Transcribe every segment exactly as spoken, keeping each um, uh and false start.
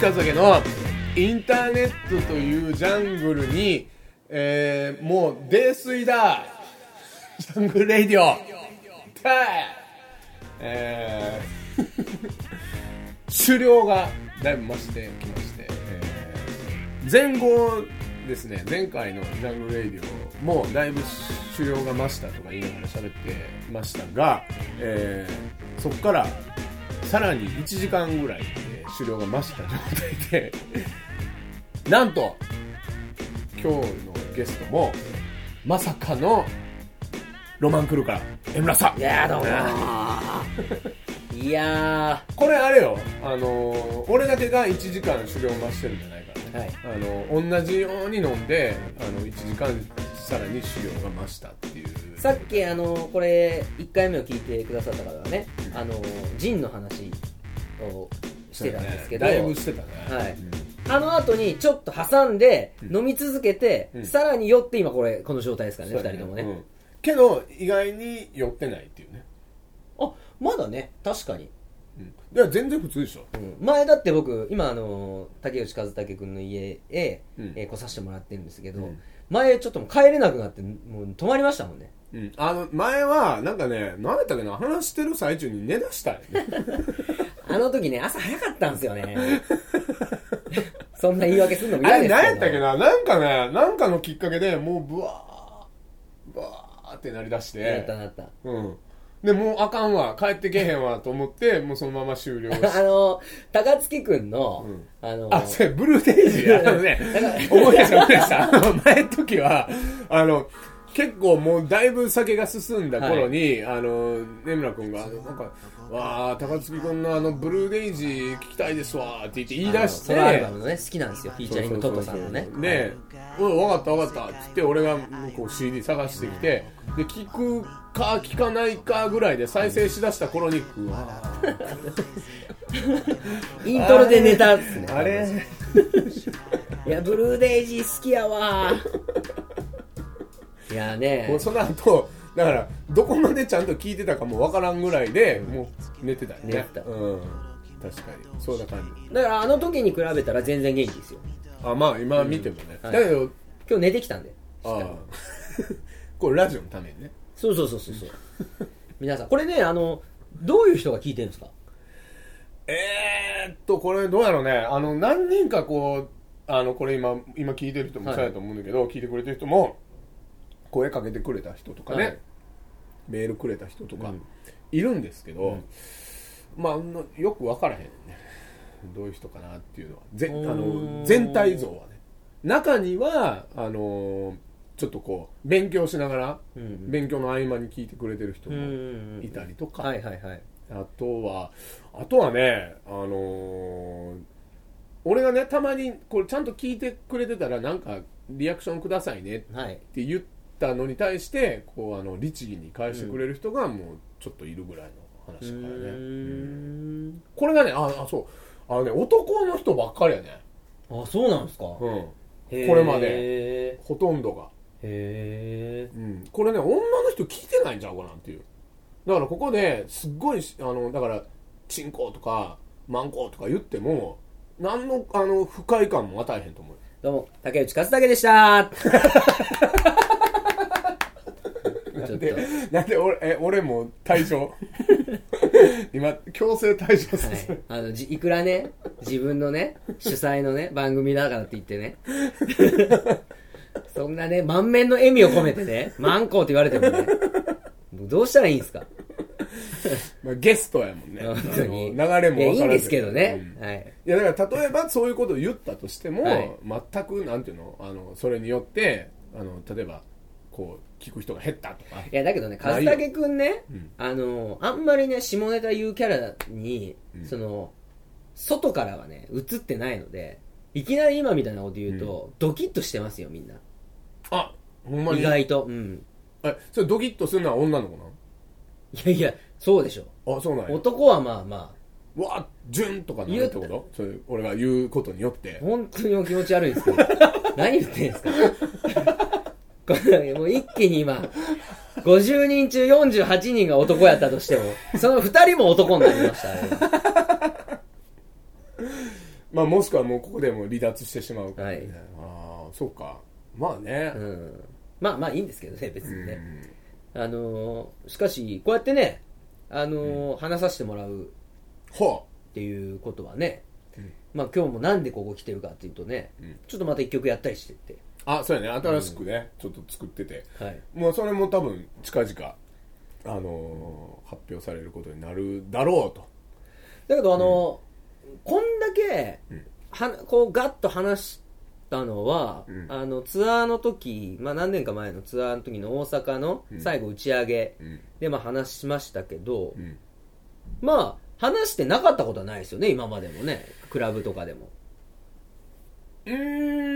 近づのインターネットというジャングルに、えー、もう泥酔だジャングルレイディオだ、えー、終了がだいぶ増してきまして、えー、前後ですね、前回のジャングルレイディオもだいぶ終了が増したとか言いながら喋ってましたが、えー、そこからさらにいちじかんぐらいで終了が増した状態でなんと今日のゲストもまさかのロマンクルーから江村さん。 いやーどうもーいやーこれあれよ、あのー、俺だけがいちじかん終了増してるんじゃないからね、はい、あの同じように飲んであのいちじかんさらに終了が増したっていう。 さっきあのこれいっかいめを聞いてくださった方はね、うん、あのジンの話をしてたんですけど、 ね、だいぶしてたね、 はい、うん、あの後にちょっと挟んで飲み続けて、うん、さらに酔って今これこの状態ですからね、ふたりともね、うん、 けど意外に酔ってないっていうね。 あ、まだね、確かに、 うん、いや全然普通でしょ、 うん、前だって僕今あの竹内和武君の家へ、うんえー、来させてもらってるんですけど、うん、前ちょっともう帰れなくなってもう止まりましたもんね。 うん、あの前はなんかね、何やったっけな、話してる最中に寝だしたよねあの時ね、朝早かったんですよねそんな言い訳するのも嫌ですけど。 あれ何やったっけな、なんかね、なんかのきっかけでもうブワーブワーってなりだして、 なったなった、 うんでもうあかんわ、帰ってけへんわと思ってもうそのまま終了してあの高槻くんの、うん、あのあ、それブルーデイジーあのね思い出した思い出した前の時はあの結構もうだいぶ酒が進んだ頃に、はい、あの根村くんがなんかわー高槻くんのあのブルーデイジー聞きたいですわって言って言い出して、 そのアルバムのね好きなんですよ、フィーチャリングトトさんのね。 で、うん、分かった分かったって言って俺がこう シーディー 探してきて、で聞くか聞かないかぐらいで再生しだした頃にうわイントロで寝たっすね。 あれいやブルーデイジー好きやわいやね、 もうその後だからどこまでちゃんと聞いてたかもわからんぐらいでもう寝てたよね。 寝てた、 うん、確かにそうな感じだからあの時に比べたら全然元気ですよ。 あ、まあ今見てもね、うん、だけど、 はい、今日寝てきたんで、 あこれラジオのためにね。 そうそうそうそうそう皆さんこれね、あのどういう人が聞いてるんですか。 えーっとこれどうやろうね、あの何人かこうあのこれ今今聞いてる人もそうやと思うんだけど、はい、聞いてくれてる人も声かけてくれた人とかね、はい、メールくれた人とかいるんですけど、うん、まあよく分からへんね、どういう人かなっていうのはぜあの全体像はね。中にはあのちょっとこう勉強しながら、うん、勉強の合間に聞いてくれてる人もいたりとか、 はいはいはい、 あとはあとはね、あのー、俺がねたまにこれちゃんと聞いてくれてたらなんかリアクションくださいねって言ったのに対してこうあの律儀に返してくれる人がもうちょっといるぐらいの話からね、うん、これがね、ああそうあのね男の人ばっかりやね。 あ、そうなんですか。 うん、これまでほとんどがへー、 うん、これね女の人聞いてないんちゃうかなっていう。だからここですっごいあのだからチンコとかマンコとか言っても何のあの不快感も与えへんと思う。 どうも竹内和武でしたなんでなんで俺え俺も退場今強制退場させる、 はい、あのじいくらね自分のね主催のね番組だからって言ってねそんなね満面の笑みを込めてねマンコって言われてもねどうしたらいいんですかまあゲストやもんね。 本当に流れも分からず。いやいいんですけどね、うん、はい、 いやだから例えばそういうことを言ったとしても、はい、全くなんていうの、あのそれによってあの例えばこう聞く人が減ったとか。 いやだけどね和武くんね、うん、あのあんまりね下ネタ言うキャラに、うん、その外からはね映ってないのでいきなり今みたいなこと言うと、うん、ドキッとしてますよみんな。 あ、ほんまに意外と、うん、 えそれドキッとするのは女の子なの。 いやいやそうでしょ。 あ、そうなんや。 男はまあまあわっジュンとかなるってこと。それ俺が言うことによって本当にお気持ち悪いんですけど何言ってんすかこれもう一気に今ごじゅうにん中よんじゅうはちにんが男やったとしてもそのふたりも男になりましたねまあもしくはもうここでもう離脱してしまうから、ね、 はい、 ああそうか、まあね、 うん、まあまあいいんですけどね別にね、うん、あのー、しかしこうやってね、あのーうん、話させてもらうっていうことはね、うん、まあ今日もなんでここ来てるかっていうとね、うん、ちょっとまた一曲やったりしてってあそうやね新しくね、うん、ちょっと作ってて、 はい、 もうそれも多分近々あのー、発表されることになるだろうと。 だけどあのーうん、こんだけ、うん、はこうガッと話したのは、うん、あのツアーの時、まあ、何年か前のツアーの時の大阪の最後打ち上げで、まあ、話しましたけど、うん、まあ話してなかったことはないですよね今までもね、クラブとかでも。 うー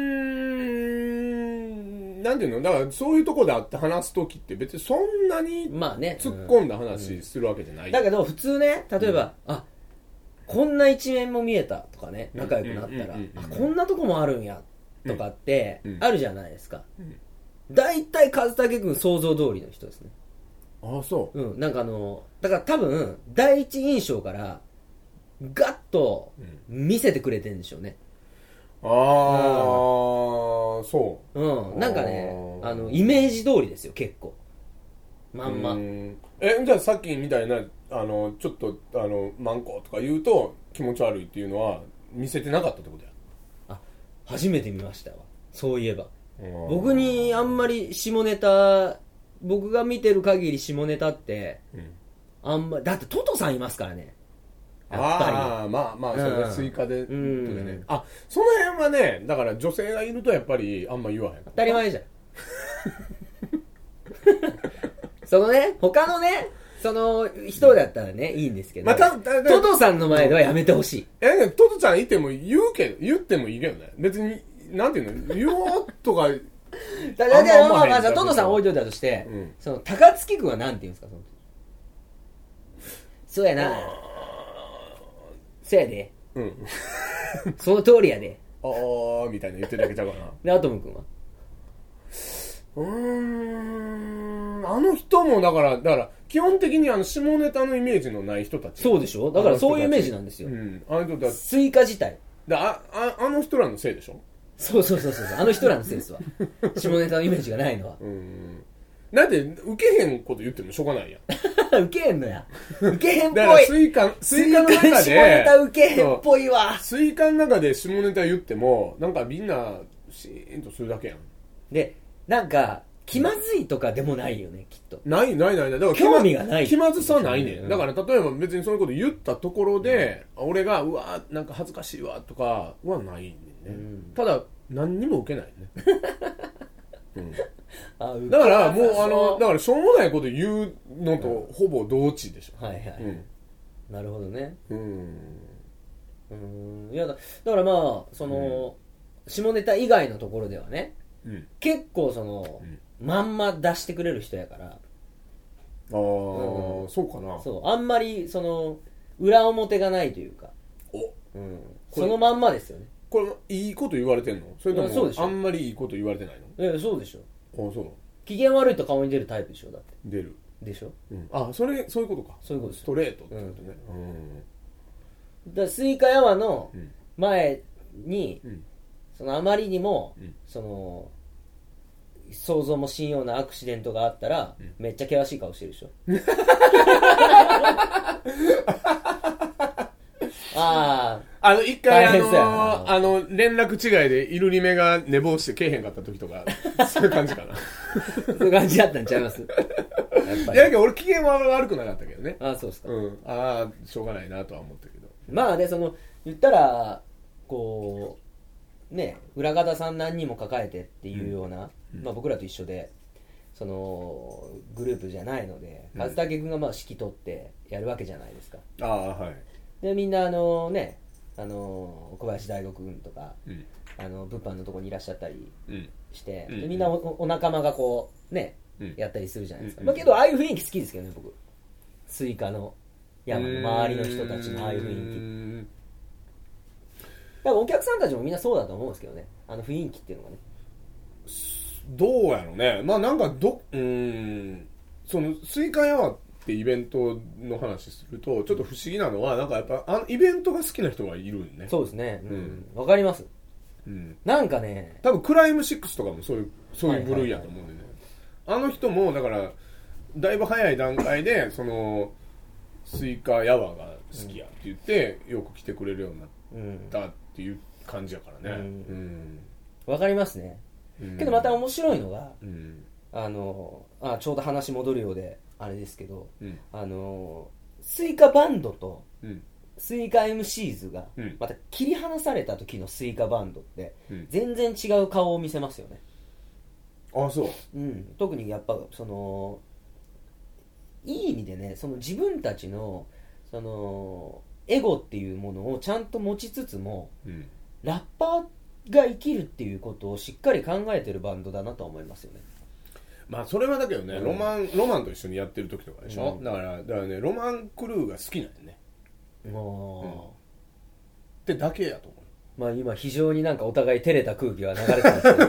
んなんていうの、だからそういうとこで会って話す時って別にそんなに突っ込んだ話するわけじゃない、うんうん、 だけど普通ね、例えば、うん、あこんな一面も見えたとかね、仲良くなったら、あこんなとこもあるんやとかってあるじゃないですか。だいたい和武君想像通りの人ですね。 ああそう、 うん、なんかあのだから多分第一印象からガッと見せてくれてるんでしょうね。 ああ、うん、そう、 うん、なんかねあのイメージ通りですよ結構まんま。 んえじゃあさっきみたいなあのちょっとあのマンコとか言うと気持ち悪いっていうのは見せてなかったってことや。 あ初めて見ましたわそういえば。僕にあんまり下ネタ、僕が見てる限り下ネタって、うん、あんまだってトトさんいますからねやっぱり。 ああまあまあそれは追加で、うん、ね、あその辺はねだから女性がいるとやっぱりあんま言わへん。 当たり前じゃんそのね他のねその人だったらねいいんですけど、まあ、たたたトトさんの前ではやめてほしい。 えトトちゃんいても言うけど言ってもいいけどね別になんていうの言おうとかだからまあまあまあトトさん置いといたとして、うん、その高槻君はなんて言うんですかそのそうやなそうやで、うん、その通りやでああみたいな言ってるだけちゃうかな。 でアトム君はうーんあの人もだからだから基本的にあの下ネタのイメージのない人たち。 そうでしょ、だからそういうイメージなんですよ、うん、 あの人たちスイカ自体だ あ, あ, あの人らのせいでしょ。 そうそうそうそうあの人らのせいですわ下ネタのイメージがないのは。 うんなんで受けへんこと言ってもしょうがないやん受けへんのや受けへんっぽい。 だからスイカスイカの中で下ネタ受けへんっぽいわ。 スイカの中で下ネタ言ってもなんかみんなシーンとするだけやん。 でなんか気まずいとかでもないよねきっと。 ないないないだから興味がない。 気まずさないね、うん、だから例えば別にそういうこと言ったところで、うん、俺がうわなんか恥ずかしいわとかはないね、うん、ただ何にも受けないね、うん、あだからもうあのだからしょうもないこと言うのとほぼ同値でしょ、 うん、はいはい、うん、なるほどね。 うんうんいや だ, だからまあその、うん、下ネタ以外のところではね、うん、結構その、うんまんま出してくれる人やから。ああ、 うん、そうかな。 そうあんまりその裏表がないというか、 お、 うん、そのまんまですよね。 これいいこと言われてんの？それともそうでしょあんまりいいこと言われてないの？ いやそうでしょ。 あそう。 機嫌悪いと顔に出るタイプでしょだって。 出る。 でしょ。 うん、あそれそういうことか。 そういうことです。 ストレートってことね。うん。 うん、だからスイカヤマの前に、うん、そのあまりにも、うん、その想像もしんようなアクシデントがあったら、うん、めっちゃ険しい顔してるでしょあああの一回あのあの連絡違いでイルリメが寝坊してけえへんかった時とかそういう感じかなそういう感じだったんちゃいます？やっぱりいやけど俺機嫌は悪くなかったけどね。 ああそうですか、 うん、ああしょうがないなとは思ったけどまあでその言ったらこうね裏方さん何人も抱えてっていうような、うんまあ、僕らと一緒でそのグループじゃないので、和武君がまあ指揮取ってやるわけじゃないですか。 ああはい。 でみんなあのねあの小林大吾君とか、うん、あの物販のところにいらっしゃったりして、うん、でみんな お, お仲間がこうね、うん、やったりするじゃないですか、うんまあ、けどああいう雰囲気好きですけどね僕スイカの山の周りの人たちのああいう雰囲気多分お客さんたちもみんなそうだと思うんですけどねあの雰囲気っていうのがねどうやろうねまあなんかどうーんそのスイカ屋はってイベントの話するとちょっと不思議なのはなんかやっぱあのイベントが好きな人がいるんね。 そうですね、うん、わかります、うん、なんかね多分クライムシックスとかもそういうそういう部類やと思うんでね、はいはいはい、あの人もだからだいぶ早い段階でそのスイカヤワーが好きやって言って、うん、よく来てくれるようになったっていう感じやからね。わ、うんうん、かりますね、うん、けどまた面白いのが、うん、あのあちょうど話戻るようであれですけど、うん、あのスイカバンドとスイカ エムシーズ がまた切り離された時のスイカバンドって全然違う顔を見せますよね、 うん、あそう、 うん、特にやっぱそのいい意味でねその自分たちのそのエゴっていうものをちゃんと持ちつつも、うん、ラッパーが生きるっていうことをしっかり考えてるバンドだなと思いますよね。 まあそれはだけどね、うん、ロマンロマンと一緒にやってる時とかでしょ、うん、だからだからねロマンクルーが好きなんよね、うん、ってだけやと思う。 まあ今非常になんかお互い照れた空気が流れてますけ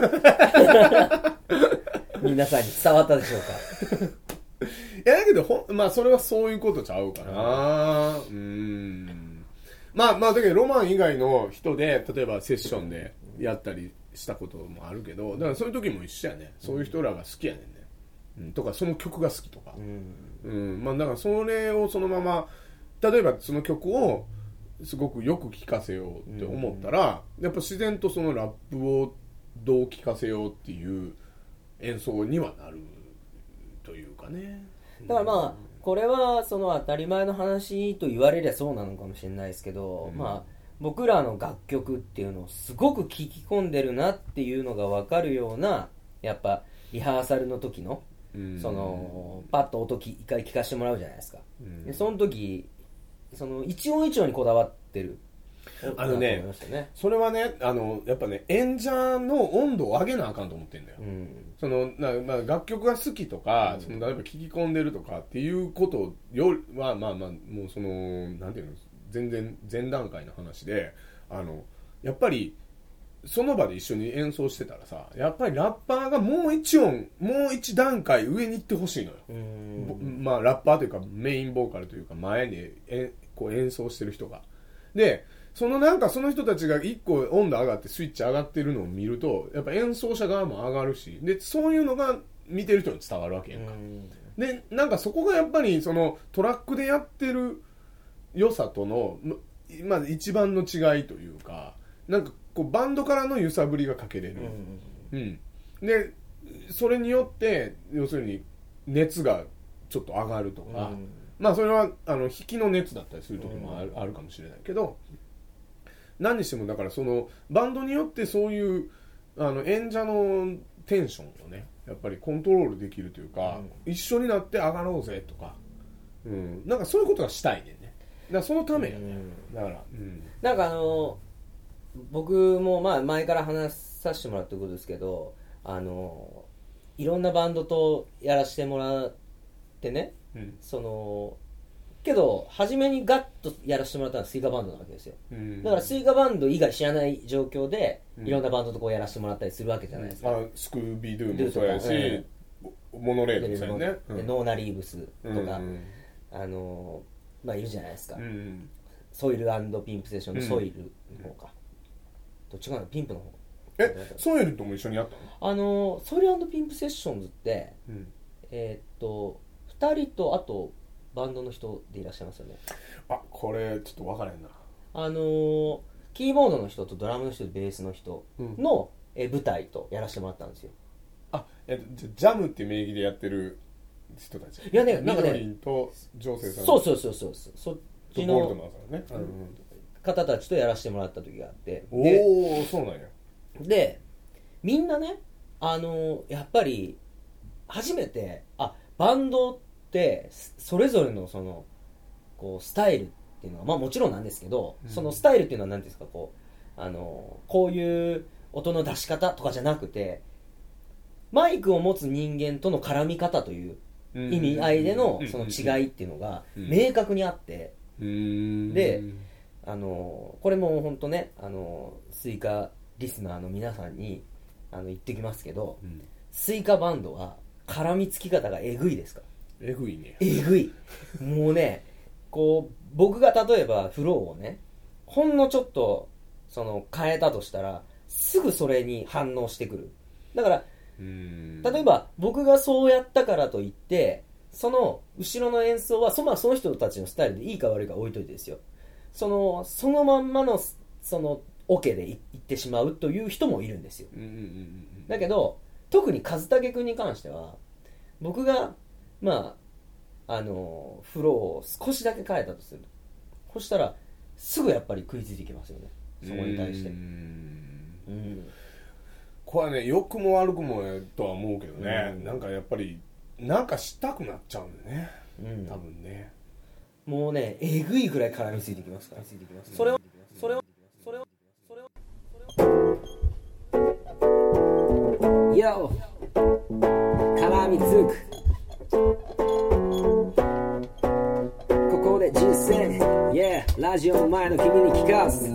ど皆さんに伝わったでしょうか。 いやだけどほまあそれはそういうことちゃうかな。うーんまあまあだけどロマン以外の人で例えばセッションでやったりしたこともあるけどだからそういう時も一緒やね。そういう人らが好きやねんね、うん、とかその曲が好きとか、うんうん、まあだからそれをそのまま例えばその曲をすごくよく聴かせようって思ったら、うん、やっぱ自然とそのラップをどう聴かせようっていう演奏にはなるというかね。 だからまあこれはその当たり前の話と言われりゃそうなのかもしれないですけど、うん、まあ僕らの楽曲っていうのをすごく聴き込んでるなっていうのが分かるようなやっぱリハーサルの時の、うん、そのパッと音一回聴かせてもらうじゃないですか、うん、でその時その一音一音にこだわってる。 あのね、ねそれはねあのやっぱね演者の温度を上げなあかんと思ってんだよ、うん、そのな、まあ、楽曲が好きとか、うん、その例えば聴き込んでるとかっていうことよりはまあまあもうそのなんていうの全然前段階の話であのやっぱりその場で一緒に演奏してたらさやっぱりラッパーがもう一音もう一段階上に行ってほしいのよ。うんまあラッパーというかメインボーカルというか前にえこう演奏してる人がでそのなんかその人たちが一個温度上がってスイッチ上がってるのを見るとやっぱ演奏者側も上がるしでそういうのが見てる人に伝わるわけやんか。でなんかそこがやっぱりそのトラックでやってる良さとの、まあ、一番の違いというかなんかこうバンドからの揺さぶりがかけれる、うんうんうん、でそれによって要するに熱がちょっと上がるとか、うん、まあそれはあの弾きの熱だったりする時もある、うん、あるかもしれないけど何にしてもだからそのバンドによってそういうあの演者のテンションをねやっぱりコントロールできるというか、うん、一緒になって上がろうぜとか、うん、なんかそういうことがしたいねんね。だからそのためやね、うん、だから、うん、 なんかあの僕もまあ前から話させてもらってることですけどあのいろんなバンドとやらせてもらってね、うん、そのけど初めにガッとやらせてもらったのはスイカバンドなわけですよ、うん、だからスイカバンド以外知らない状況で、うん、いろんなバンドとこうやらせてもらったりするわけじゃないですか、 うん、あスクービードゥもそうやし、えー、モノレールもそうやね、 うん、ノーナリーブスとか、うん、あのまあいるじゃないですか、うん、ソイル&ピンプセッションのソイルの方か、どっちかなピンプの方えソイルとも一緒にやったの？あのソイル&ピンプセッションズって、うん、えー、っとふたりとあとバンドの人でいらっしゃいますよね。 あこれちょっと分からへんな。 あのキーボードの人とドラムの人とベースの人の、うん、え舞台とやらせてもらったんですよ。 あえジャムって名義でやってる人たち。 いやねなんかねミドリンとジョーセイさんそうそうそうそうそっちのゴールドマンさんね、うん、 方たちとやらせてもらった時があって、 おおそうなんや。 でみんなねあのやっぱり初めてあバンドってそれぞれのそのこうスタイルっていうのはまあもちろんなんですけど、うん、そのスタイルっていうのは何ですかこうあのこういう音の出し方とかじゃなくてマイクを持つ人間との絡み方という意味合いでのその違いっていうのが明確にあって、うん、であのこれも本当ねあのスイカリスナーの皆さんにあの言ってきますけど、うん、スイカバンドは絡みつき方がえぐいですかえぐいね。 えぐい。もうね、こう僕が例えばフローをね、ほんのちょっとその変えたとしたらすぐそれに反応してくる。だからうーん例えば僕がそうやったからといってその後ろの演奏はそ、まあ、その人たちのスタイルでいいか悪いか置いといてですよ、そのそのまんまのそのオケでいってしまうという人もいるんですよ。 うんうんうんうん、 だけど特に和武君に関しては僕がまああのフローを少しだけ変えたとする、そしたらすぐやっぱり食いついていきますよね、そこに対して。うーん、うん、 これはね良くも悪くもとは思うけどね、うん、なんかやっぱりなんかしたくなっちゃうんだよね、うん、多分ね。 もうねえぐいぐらい絡みついてきますから、それをそれをそれをそれをYo 絡みつくここで実践 Yeah ラジオの前の君に聞かす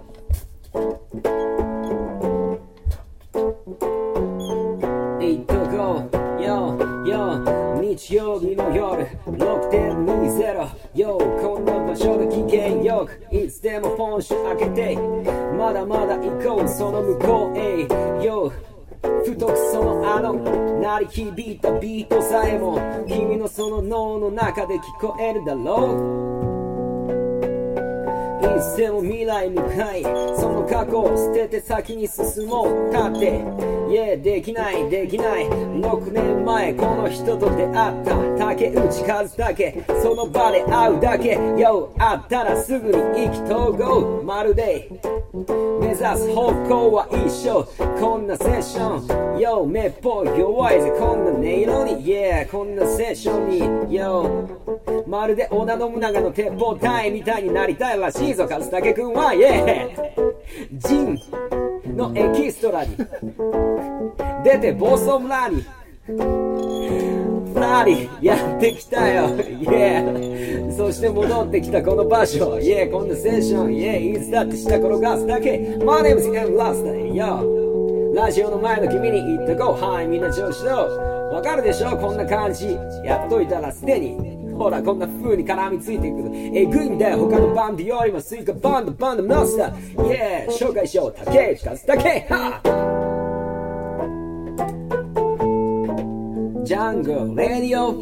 いっとこ Yo Yo 日曜日の夜 ろくてんにじゅう Yo こんな場所で危険よくいつでもフォンシュ開けてまだまだ行こうその向こうへ Yoふとそのあの鳴り響いたビートさえも君のその脳の中で聞こえるだろう。いつでも未来向かいその過去を捨てて先に進もうだって Yeah できないできないろくねんまえこの人と出会った竹内和武その場で会うだけ Yo 会ったらすぐに意気投合まるで目指す方向は一緒こんなセッション Yo 目っぽい弱いぜこんな音色に Yeah こんなセッションに Yo まるで織田信長の鉄砲隊みたいになりたいらしいぞ和武君は Yeah ジンのエキストラに出て暴走村にふたりやってきたよ Yeah そして戻ってきたこの場所 Yeah こんなセッション Yeah いつだって下転がすだけ My name is M. Last Yo ラジオの前の君に言ってこうはいみんな調子どうわかるでしょこんな感じやっといたらすでにほらこんな風に絡みついていくえぐいんだよ他のバンドよりもスイカバンドバンドモンスター Yeah 紹介しよう竹内和武はジャングルレディオ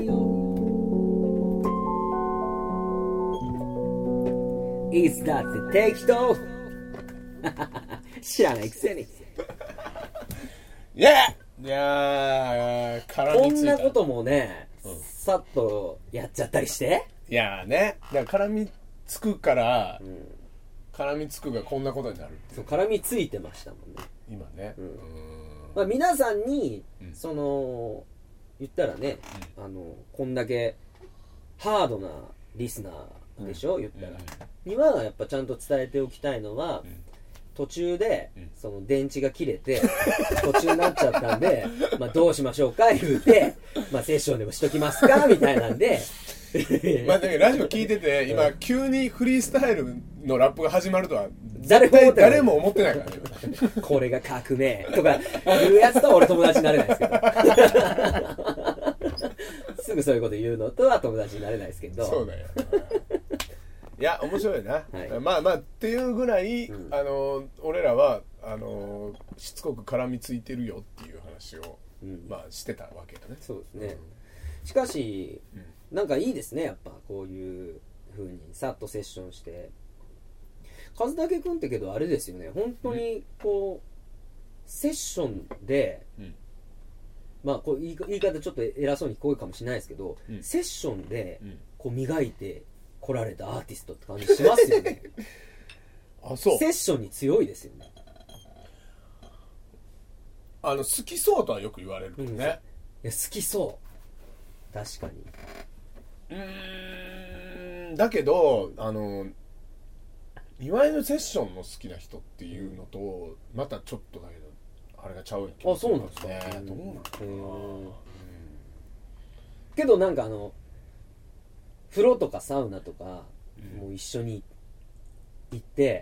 いつだって適当知らないくせにいやいや絡みついたこんなこともね、うん、さっとやっちゃったりしていやねだから絡みつくから、うん、絡みつくがこんなことになるってそう絡みついてましたもんね今ね、うんうんまあ、皆さんに、うん、その言ったらね、うん、あのこんだけハードなリスナーでしょ、うん、言ったら、うん、にはやっぱちゃんと伝えておきたいのは、うん、途中で、うん、その電池が切れて途中になっちゃったんでまあどうしましょうか言うて、まあ、セッションでもしときますかみたいなんでまあだけどラジオ聞いてて今急にフリースタイルのラップが始まるとは誰も思ってない誰も思ってないからねこれが革命とか言うやつとは俺友達になれないですけどすぐそういうこと言うのとは友達になれないですけどそうだよいや面白いな、はい、まあまあっていうぐらい、うん、あの俺らはあのしつこく絡みついてるよっていう話を、うん、まあしてたわけだね。 そうですね、うん、しかし、うん、なんかいいですねやっぱこういう風にさっとセッションして和武君ってけどあれですよね本当にこう、うん、セッションで、うん、まあこう言い言い方ちょっと偉そうに聞こえるかもしれないですけど、うん、セッションでこう磨いて来られたアーティストって感じしますよねあそうセッションに強いですよねあの好きそうとはよく言われるけどね、うん、いや好きそう確かにうーんだけどあのいわゆるセッションの好きな人っていうのとまたちょっとだけどあれがちゃうよ気がするんですね。 あ、そうなんですか。どうなんかな、うん、 けどなんかあの風呂とかサウナとか、うん、もう一緒に行って、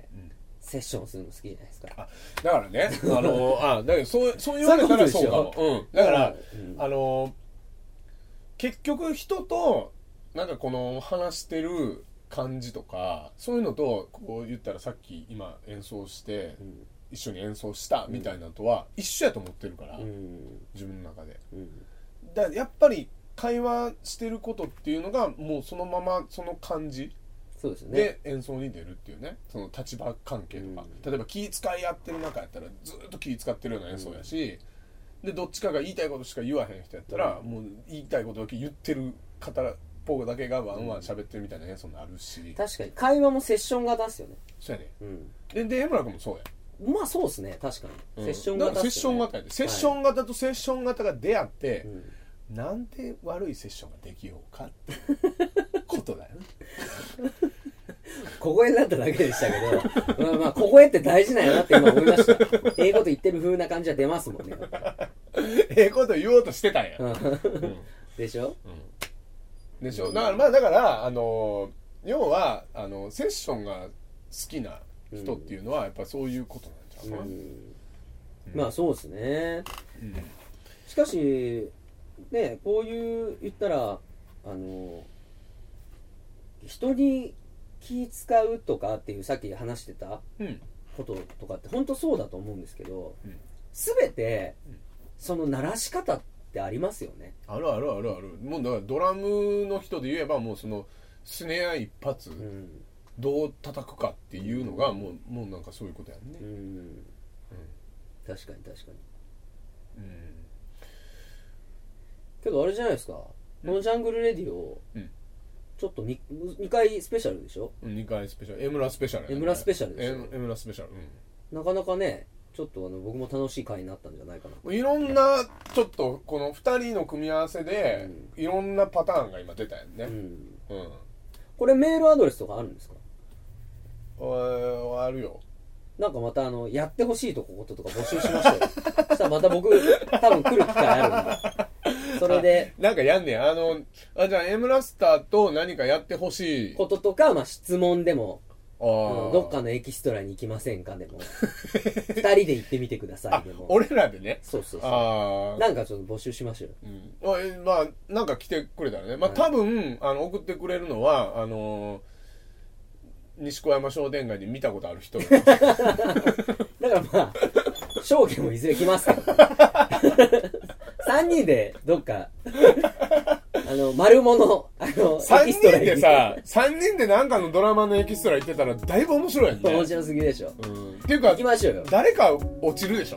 うん、セッションするの好きじゃないですか。 あだからねあのあだけどそうそう言われたらそうかも。うん、だから、うん、あの結局人となんかこの話してる感じとかそういうのとこう言ったらさっき今演奏して、うん、一緒に演奏したみたいなのとは一緒やと思ってるから、うん、自分の中で、うん、だからやっぱり会話してることっていうのがもうそのままその感じそうですね、 で演奏に出るっていうね、その立場関係とか、うん、例えば気遣い合ってる中やったらずっと気遣ってるような演奏やし、うん、でどっちかが言いたいことしか言わへん人やったら、うん、もう言いたいことだけ言ってる方ポーだけがワンワン喋ってるみたいな演奏になるし、 確かに会話もセッション型ですよね。 そうやね、うん、でで江村君もそうや。 まあそうですね、確かに、うん、セッション型、 ね、セッション型やで、セッション型とセッション型が出会って、はい、なんで悪いセッションができようかってことだよね小声になっただけでしたけどまあまあ小声って大事なんやなって今思いました。ええこと言ってる風な感じは出ますもんね。 ええこと言おうとしてたんや、うん、 でしょ、 うん、でしょ。だからまあだからあの要はあのセッションが好きな人っていうのはやっぱそういうことなんじゃないかな、うんうん、 まあそうですね、うん、しかしねこういう言ったらあの人に気使うとかっていうさっき話してたこととかって本当そうだと思うんですけど、うん、全てその鳴らし方ってありますよね。 あるあるあるある。もうだからドラムの人で言えばもうそのスネア一発、うん、どう叩くかっていうのがもう、もうなんかそういうことやんね、うんうん、 確かに確かに、うん、けどあれじゃないですか、このジャングルレディオ、うん、ちょっと 2, にかいスペシャルでしょ。 にかいスペシャル、江村スペシャル、ね、 江村スペシャルでしょ。 江村スペシャル、 うん、なかなかねちょっとあの僕も楽しい回になったんじゃないかな。 いろんなちょっとこのふたりの組み合わせで、うん、いろんなパターンが今出たよね、うんうん、これメールアドレスとかあるんですか。 あるよ。 なんかまたあのやってほしいとここととか募集しましたよそしたらまた僕多分来る機会あるんでそれでなんかやんねんあのあじゃあエムラスターと何かやってほしいこととか、まあ、質問でもあどっかのエキストラに行きませんかでもふたりで行ってみてくださいでも俺らでねそうそうそうあなんかちょっと募集しましょう、 うん、あまあなんか来てくれたらねまあ多分あの送ってくれるのはあのー西小山商店街で見たことある人だからまあ証券もいずれ来ますけどさんにんでどっかあの丸物あのさんにんでささんにんでなんかのドラマのエキストラ行ってたらだいぶ面白いやんね。 面白すぎでしょ、うん、 っていうか行きましょうよ。 誰か落ちるでしょ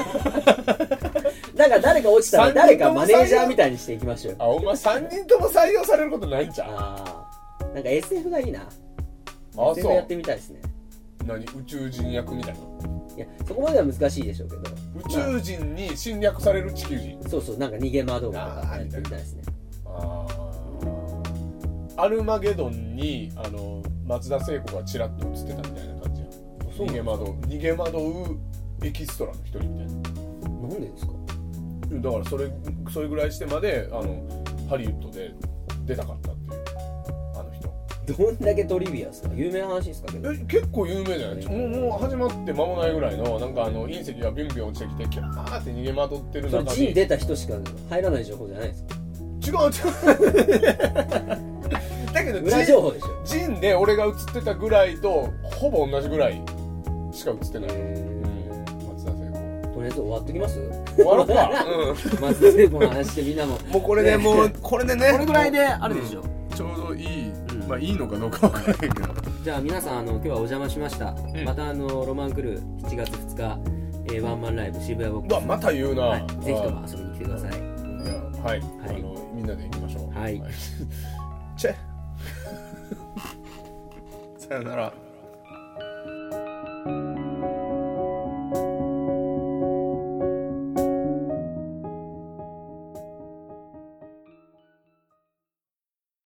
だから誰か落ちたら誰かマネージャーみたいにしていきましょう。 あお前さんにんとも採用されることないんちゃう。 あなんか エスエフ がいいな。 あ全部やってみたいですね。 何宇宙人役みたいな。 いやそこまでは難しいでしょうけど宇宙人に侵略される地球人、 まあ、そうそうなんか逃げ惑うとかやってみたいですね。 あアルマゲドンにあの松田聖子がチラッと映ってたみたいな感じや。逃げ惑う逃げ惑うエキストラの一人みたいな。 なんでですか。 だからそれそれぐらいしてまであのハリウッドで出たかったっていうあの人。 どんだけトリビアですか。有名な話ですかけど。 え結構有名じゃない。もうもう始まって間もないぐらいのなんかあの隕石がビュンビュン落ちてきてキャーって逃げ惑ってる中に。 ジン出た人しか入らない情報じゃないですか。 違う違う。だけど裏情報でしょ。 ジンで俺が映ってたぐらいとほぼ同じぐらいしか映ってない。松田聖子。 とりあえず終わっときます。 終わろうか。 うん。松田聖子の話してみんなも。 もうこれでもうこれでね。 これぐらいであるでしょ。 ちょうどいい。まあいいのかどうかわからないけど。 じゃあ皆さんあの今日はお邪魔しました。うん、またあのロマンクルーしちがつふつか、えー、ワンマンライブ渋谷ボックス。 うわまた言うな。 はい、ぜひとも遊びに来てください。いやはい、はい、あのみんなで行きましょう。 はい。 チェ。さよなら。